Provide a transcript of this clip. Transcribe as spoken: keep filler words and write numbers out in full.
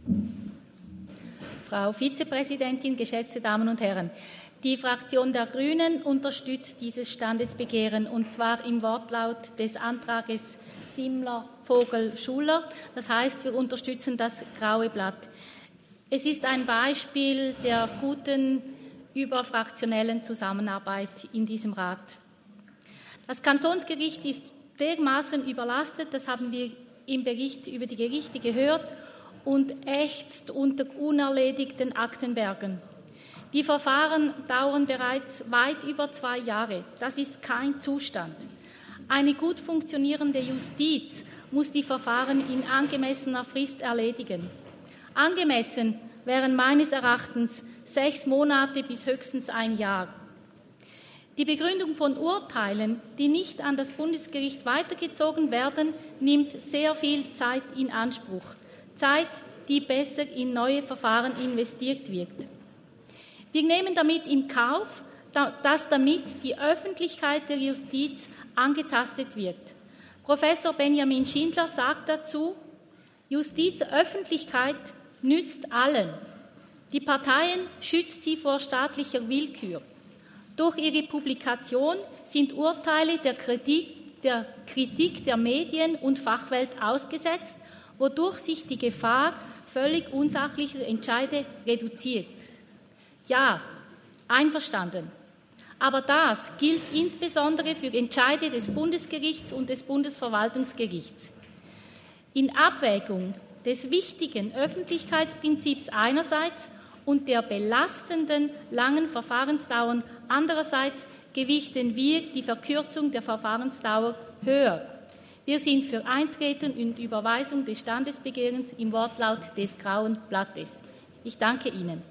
Frau Vizepräsidentin, geschätzte Damen und Herren! Die Fraktion der Grünen unterstützt dieses Standesbegehren, und zwar im Wortlaut des Antrages Simler, Vogel, Schuller. Das heißt, wir unterstützen das graue Blatt. Es ist ein Beispiel der guten überfraktionellen Zusammenarbeit in diesem Rat. Das Kantonsgericht ist dermaßen überlastet, das haben wir im Bericht über die Gerichte gehört, und ächzt unter unerledigten Aktenbergen. Die Verfahren dauern bereits weit über zwei Jahre. Das ist kein Zustand. Eine gut funktionierende Justiz muss die Verfahren in angemessener Frist erledigen. Angemessen wären meines Erachtens sechs Monate bis höchstens ein Jahr. Die Begründung von Urteilen, die nicht an das Bundesgericht weitergezogen werden, nimmt sehr viel Zeit in Anspruch. Zeit, die besser in neue Verfahren investiert wird. Wir nehmen damit in Kauf, dass damit die Öffentlichkeit der Justiz angetastet wird. Professor Benjamin Schindler sagt dazu, Justizöffentlichkeit nützt allen. Die Parteien schützt sie vor staatlicher Willkür. Durch ihre Publikation sind Urteile der Kritik, der Kritik der Medien und Fachwelt ausgesetzt, wodurch sich die Gefahr völlig unsachlicher Entscheide reduziert. Ja, einverstanden. Aber das gilt insbesondere für Entscheide des Bundesgerichts und des Bundesverwaltungsgerichts. In Abwägung des wichtigen Öffentlichkeitsprinzips einerseits und der belastenden langen Verfahrensdauern andererseits gewichten wir die Verkürzung der Verfahrensdauer höher. Wir sind für Eintreten und Überweisung des Standesbegehrens im Wortlaut des grauen Blattes. Ich danke Ihnen.